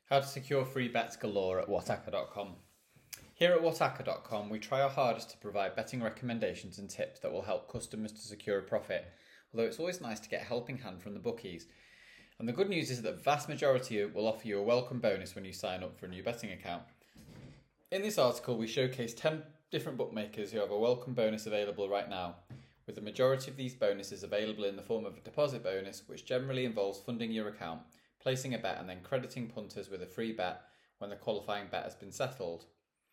How to secure free bets galore at whatacca.com. Here at whatacca.com, we try our hardest to provide betting recommendations and tips that will help customers to secure a profit, although it's always nice to get a helping hand from the bookies. And the good news is that the vast majority will offer you a welcome bonus when you sign up for a new betting account. In this article, we showcase 10 different bookmakers who have a welcome bonus available right now, with the majority of these bonuses available in the form of a deposit bonus, which generally involves funding your account, placing a bet and then crediting punters with a free bet when the qualifying bet has been settled.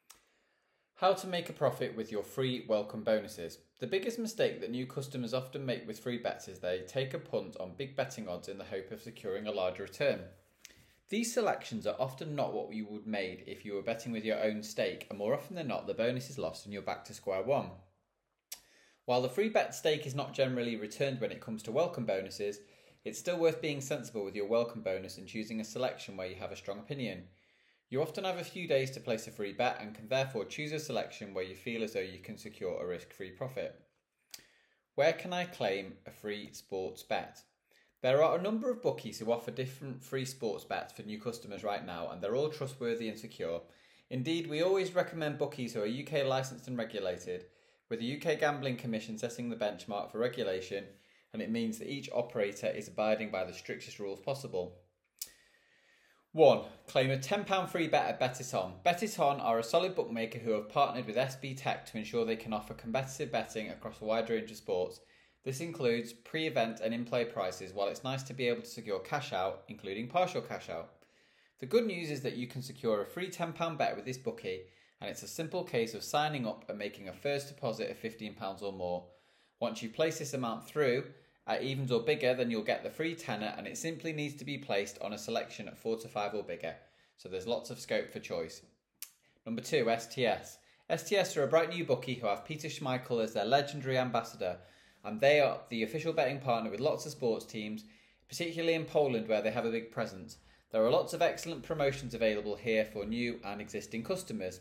How to make a profit with your free welcome bonuses. The biggest mistake that new customers often make with free bets is they take a punt on big betting odds in the hope of securing a larger return. These selections are often not what you would made if you were betting with your own stake, and more often than not the bonus is lost and you're back to square one. While the free bet stake is not generally returned when it comes to welcome bonuses, it's still worth being sensible with your welcome bonus and choosing a selection where you have a strong opinion. You often have a few days to place a free bet and can therefore choose a selection where you feel as though you can secure a risk-free profit. Where can I claim a free sports bet? There are a number of bookies who offer different free sports bets for new customers right now, and they're all trustworthy and secure. Indeed, we always recommend bookies who are UK licensed and regulated, with the UK Gambling Commission setting the benchmark for regulation, and it means that each operator is abiding by the strictest rules possible. 1. Claim a £10 free bet at Bet-It-On. Bet-It-On are a solid bookmaker who have partnered with SB Tech to ensure they can offer competitive betting across a wide range of sports. This includes pre-event and in-play prices, while it's nice to be able to secure cash out, including partial cash out. The good news is that you can secure a free £10 bet with this bookie, and it's a simple case of signing up and making a first deposit of £15 or more. Once you place this amount through at evens or bigger, then you'll get the free tenner, and it simply needs to be placed on a selection at 4 to 5 or bigger, so there's lots of scope for choice. Number 2, STS. STS are a bright new bookie who have Peter Schmeichel as their legendary ambassador, and they are the official betting partner with lots of sports teams, particularly in Poland where they have a big presence. There are lots of excellent promotions available here for new and existing customers.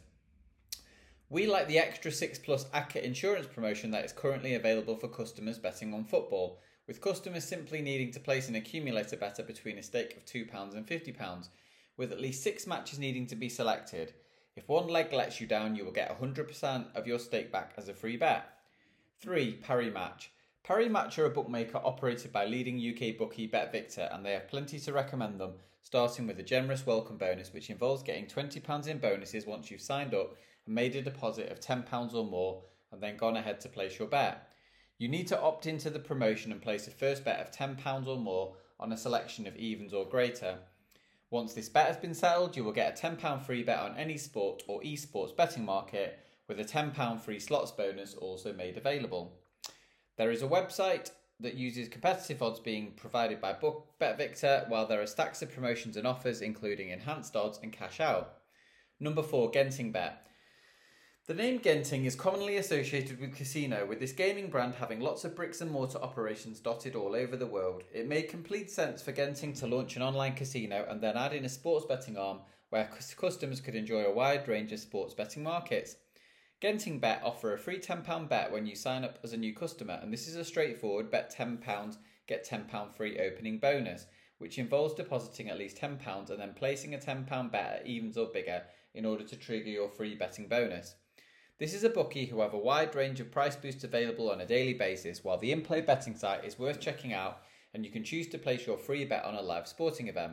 We like the Extra 6 Plus ACCA insurance promotion that is currently available for customers betting on football, with customers simply needing to place an accumulator better between a stake of £2 and £50, with at least 6 matches needing to be selected. If one leg lets you down, you will get 100% of your stake back as a free bet. 3. Parimatch. Parimatch are a bookmaker operated by leading UK bookie BetVictor, and they have plenty to recommend them, starting with a generous welcome bonus which involves getting £20 in bonuses once you've signed up and made a deposit of £10 or more and then gone ahead to place your bet. You need to opt into the promotion and place a first bet of £10 or more on a selection of evens or greater. Once this bet has been settled, you will get a £10 free bet on any sport or esports betting market, with a £10 free slots bonus also made available. There is a website that uses competitive odds being provided by BetVictor, while there are stacks of promotions and offers including enhanced odds and cash out. Number 4, GentingBet. The name Genting is commonly associated with casino, with this gaming brand having lots of bricks and mortar operations dotted all over the world. It made complete sense for Genting to launch an online casino and then add in a sports betting arm where customers could enjoy a wide range of sports betting markets. GentingBet offer a free £10 bet when you sign up as a new customer, and this is a straightforward bet £10, get £10 free opening bonus, which involves depositing at least £10 and then placing a £10 bet at evens or bigger in order to trigger your free betting bonus. This is a bookie who have a wide range of price boosts available on a daily basis, while the in-play betting site is worth checking out, and you can choose to place your free bet on a live sporting event.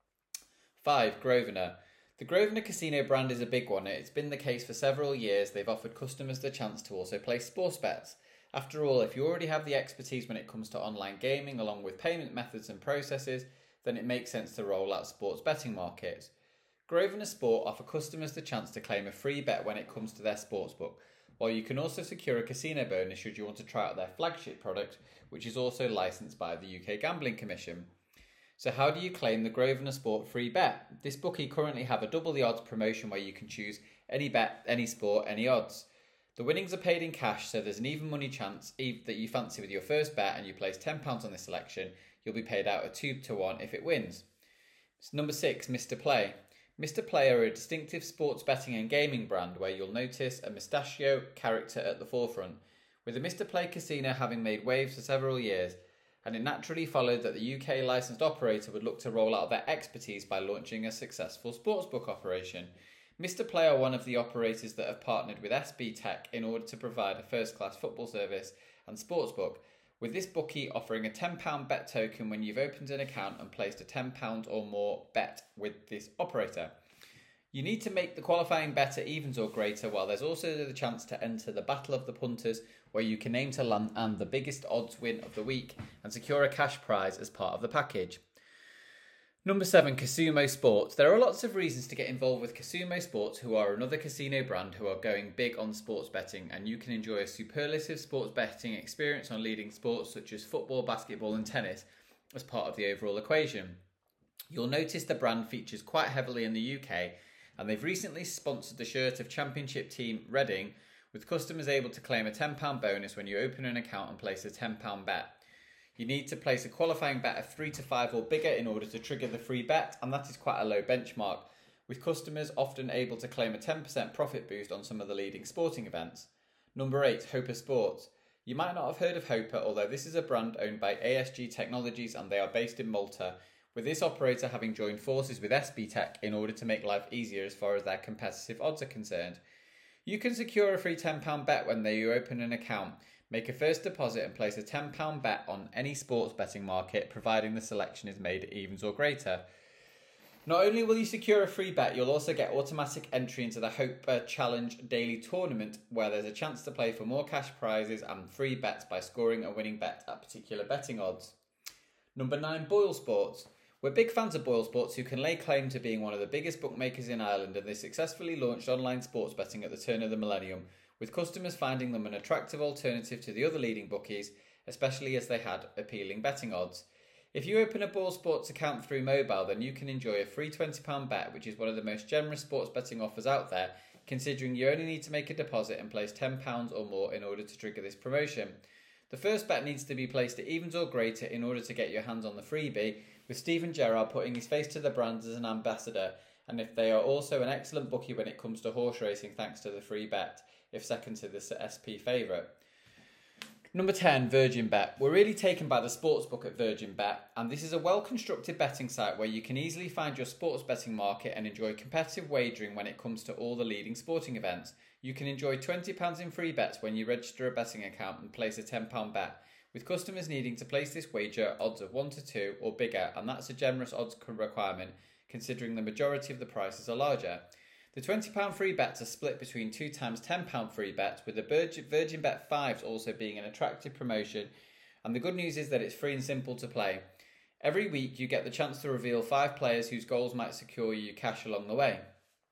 5. Grosvenor. The Grosvenor Casino brand is a big one. It's been the case for several years. They've offered customers the chance to also place sports bets. After all, if you already have the expertise when it comes to online gaming, along with payment methods and processes, then it makes sense to roll out sports betting markets. Grosvenor Sport offer customers the chance to claim a free bet when it comes to their sportsbook, while you can also secure a casino bonus should you want to try out their flagship product, which is also licensed by the UK Gambling Commission. So how do you claim the Grosvenor Sport free bet? This bookie currently have a double the odds promotion where you can choose any bet, any sport, any odds. The winnings are paid in cash, so there's an even money chance that you fancy with your first bet and you place £10 on this selection, you'll be paid out a 2 to 1 if it wins. Number 6, Mr. Play. Mr. Play are a distinctive sports betting and gaming brand where you'll notice a mustachio character at the forefront. With the Mr. Play Casino having made waves for several years, and it naturally followed that the UK licensed operator would look to roll out their expertise by launching a successful sportsbook operation. Mr. Play are one of the operators that have partnered with SB Tech in order to provide a first-class football service and sportsbook, with this bookie offering a £10 bet token when you've opened an account and placed a £10 or more bet with this operator. You need to make the qualifying bet at evens or greater, while there's also the chance to enter the Battle of the Punters, where you can aim to land and the biggest odds win of the week and secure a cash prize as part of the package. Number 7, Casumo Sports. There are lots of reasons to get involved with Casumo Sports, who are another casino brand who are going big on sports betting, and you can enjoy a superlative sports betting experience on leading sports such as football, basketball and tennis as part of the overall equation. You'll notice the brand features quite heavily in the UK, and they've recently sponsored the shirt of Championship team Reading, with customers able to claim a £10 bonus when you open an account and place a £10 bet. You need to place a qualifying bet of 3 to 5 or bigger in order to trigger the free bet, and that is quite a low benchmark, with customers often able to claim a 10% profit boost on some of the leading sporting events. Number 8, Hoper Sports. You might not have heard of Hoper, although this is a brand owned by ASG Technologies and they are based in Malta, with this operator having joined forces with SB Tech in order to make life easier as far as their competitive odds are concerned. You can secure a free £10 bet when you open an account, make a first deposit and place a £10 bet on any sports betting market, providing the selection is made at evens or greater. Not only will you secure a free bet, you'll also get automatic entry into the Hoper Challenge Daily Tournament, where there's a chance to play for more cash prizes and free bets by scoring a winning bet at particular betting odds. Number 9, Boyle Sports. We're big fans of Boyle Sports, who can lay claim to being one of the biggest bookmakers in Ireland, and they successfully launched online sports betting at the turn of the millennium, with customers finding them an attractive alternative to the other leading bookies, especially as they had appealing betting odds. If you open a Boyle Sports account through mobile, then you can enjoy a free £20 bet, which is one of the most generous sports betting offers out there, considering you only need to make a deposit and place £10 or more in order to trigger this promotion. The first bet needs to be placed at evens or greater in order to get your hands on the freebie, with Stephen Gerrard putting his face to the brand as an ambassador, and if they are also an excellent bookie when it comes to horse racing thanks to the free bet, if second to the SP favourite. Number 10, Virgin Bet. We're really taken by the sportsbook at Virgin Bet, and this is a well-constructed betting site where you can easily find your sports betting market and enjoy competitive wagering when it comes to all the leading sporting events. You can enjoy £20 in free bets when you register a betting account and place a £10 bet, with customers needing to place this wager at odds of 1 to 2 or bigger, and that's a generous odds requirement considering the majority of the prices are larger. The £20 free bets are split between 2 times £10 free bets, with the Virgin Bet 5s also being an attractive promotion, and the good news is that it's free and simple to play. Every week you get the chance to reveal 5 players whose goals might secure you cash along the way.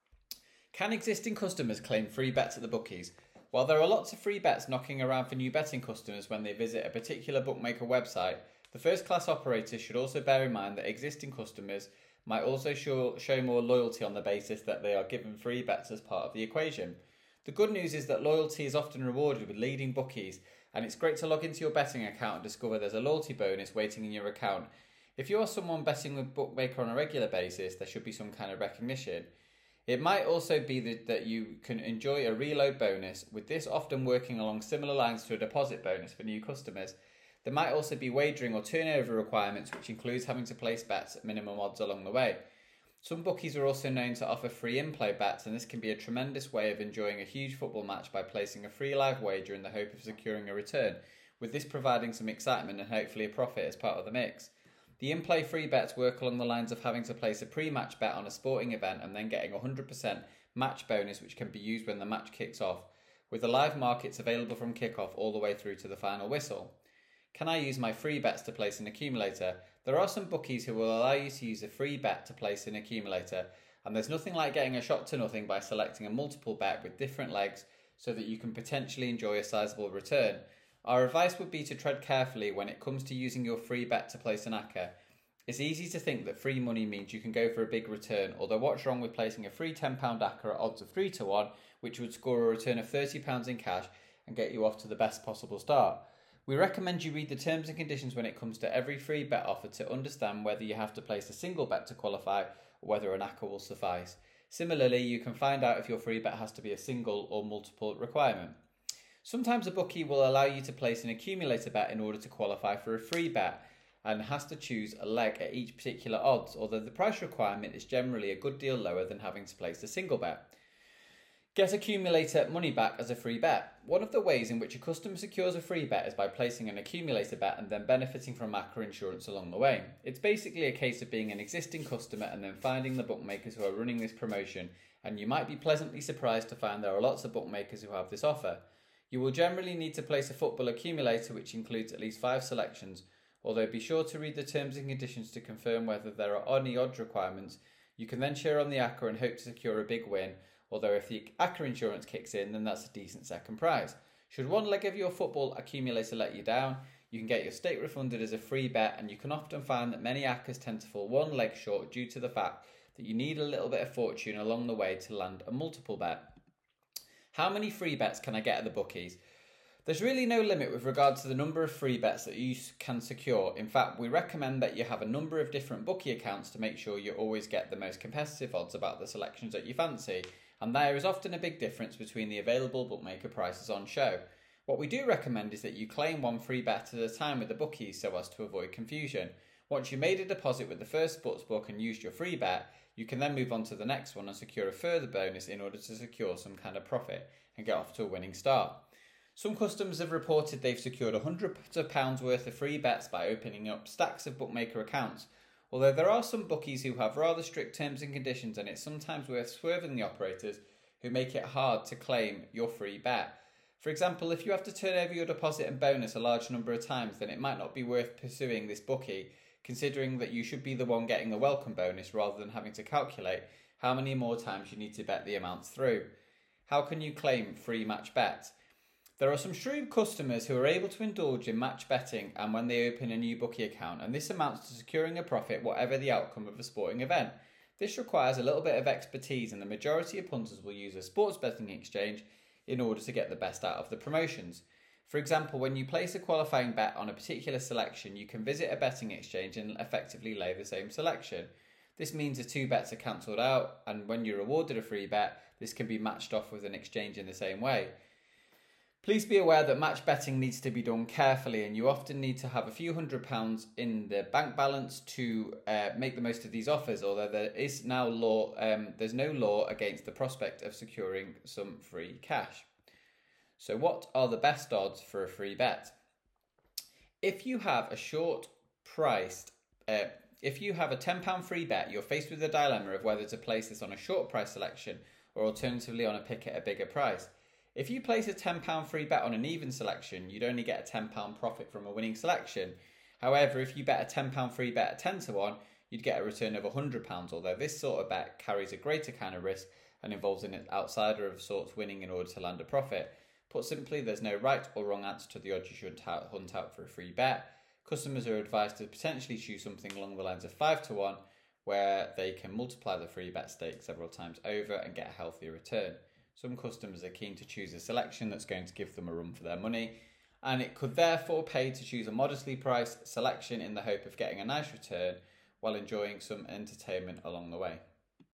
Can existing customers claim free bets at the bookies? While there are lots of free bets knocking around for new betting customers when they visit a particular bookmaker website, the first-class operators should also bear in mind that existing customers might also show more loyalty on the basis that they are given free bets as part of the equation. The good news is that loyalty is often rewarded with leading bookies, and it's great to log into your betting account and discover there's a loyalty bonus waiting in your account. If you are someone betting with bookmaker on a regular basis, there should be some kind of recognition. It might also be that you can enjoy a reload bonus, with this often working along similar lines to a deposit bonus for new customers. There might also be wagering or turnover requirements, which includes having to place bets at minimum odds along the way. Some bookies are also known to offer free in-play bets, and this can be a tremendous way of enjoying a huge football match by placing a free live wager in the hope of securing a return, with this providing some excitement and hopefully a profit as part of the mix. The in-play free bets work along the lines of having to place a pre-match bet on a sporting event and then getting a 100% match bonus, which can be used when the match kicks off, with the live markets available from kick-off all the way through to the final whistle. Can I use my free bets to place an accumulator? There are some bookies who will allow you to use a free bet to place an accumulator, and there's nothing like getting a shot to nothing by selecting a multiple bet with different legs so that you can potentially enjoy a sizable return. Our advice would be to tread carefully when it comes to using your free bet to place an ACCA. It's easy to think that free money means you can go for a big return, although what's wrong with placing a free £10 ACCA at odds of 3 to 1, which would score a return of £30 in cash and get you off to the best possible start? We recommend you read the terms and conditions when it comes to every free bet offer to understand whether you have to place a single bet to qualify or whether an ACCA will suffice. Similarly, you can find out if your free bet has to be a single or multiple requirement. Sometimes a bookie will allow you to place an accumulator bet in order to qualify for a free bet, and has to choose a leg at each particular odds, although the price requirement is generally a good deal lower than having to place a single bet. Get accumulator money back as a free bet. One of the ways in which a customer secures a free bet is by placing an accumulator bet and then benefiting from ACCA insurance along the way. It's basically a case of being an existing customer and then finding the bookmakers who are running this promotion, and you might be pleasantly surprised to find there are lots of bookmakers who have this offer. You will generally need to place a football accumulator which includes at least 5 selections, although be sure to read the terms and conditions to confirm whether there are any odds requirements. You can then share on the ACCA and hope to secure a big win, although if the ACCA insurance kicks in, then that's a decent second prize. Should one leg of your football accumulator let you down, you can get your stake refunded as a free bet, and you can often find that many ACCAs tend to fall one leg short due to the fact that you need a little bit of fortune along the way to land a multiple bet. How many free bets can I get at the bookies? There's really no limit with regard to the number of free bets that you can secure. In fact, we recommend that you have a number of different bookie accounts to make sure you always get the most competitive odds about the selections that you fancy, and there is often a big difference between the available bookmaker prices on show. What we do recommend is that you claim one free bet at a time with the bookies so as to avoid confusion. Once you made a deposit with the first sportsbook and used your free bet, you can then move on to the next one and secure a further bonus in order to secure some kind of profit and get off to a winning start. Some customers have reported they've secured £100 worth of free bets by opening up stacks of bookmaker accounts. Although there are some bookies who have rather strict terms and conditions, and it's sometimes worth swerving the operators who make it hard to claim your free bet. For example, if you have to turn over your deposit and bonus a large number of times, then it might not be worth pursuing this bookie, considering that you should be the one getting the welcome bonus rather than having to calculate how many more times you need to bet the amounts through. How can you claim free match bets? There are some shrewd customers who are able to indulge in match betting and when they open a new bookie account, and this amounts to securing a profit whatever the outcome of a sporting event. This requires a little bit of expertise, and the majority of punters will use a sports betting exchange in order to get the best out of the promotions. For example, when you place a qualifying bet on a particular selection, you can visit a betting exchange and effectively lay the same selection. This means the 2 bets are cancelled out, and when you're awarded a free bet, this can be matched off with an exchange in the same way. Please be aware that match betting needs to be done carefully, and you often need to have a few £100s in the bank balance to make the most of these offers, although there is now there's no law against the prospect of securing some free cash. So what are the best odds for a free bet? If you have a £10 free bet, you're faced with the dilemma of whether to place this on a short price selection or alternatively on a pick at a bigger price. If you place a £10 free bet on an even selection, you'd only get a £10 profit from a winning selection. However, if you bet a £10 free bet at 10 to 1, you'd get a return of £100, although this sort of bet carries a greater kind of risk and involves an outsider of sorts winning in order to land a profit. Put simply, there's no right or wrong answer to the odds you should hunt out for a free bet. Customers are advised to potentially choose something along the lines of 5 to 1, where they can multiply the free bet stake several times over and get a healthier return. Some customers are keen to choose a selection that's going to give them a run for their money, and it could therefore pay to choose a modestly priced selection in the hope of getting a nice return while enjoying some entertainment along the way.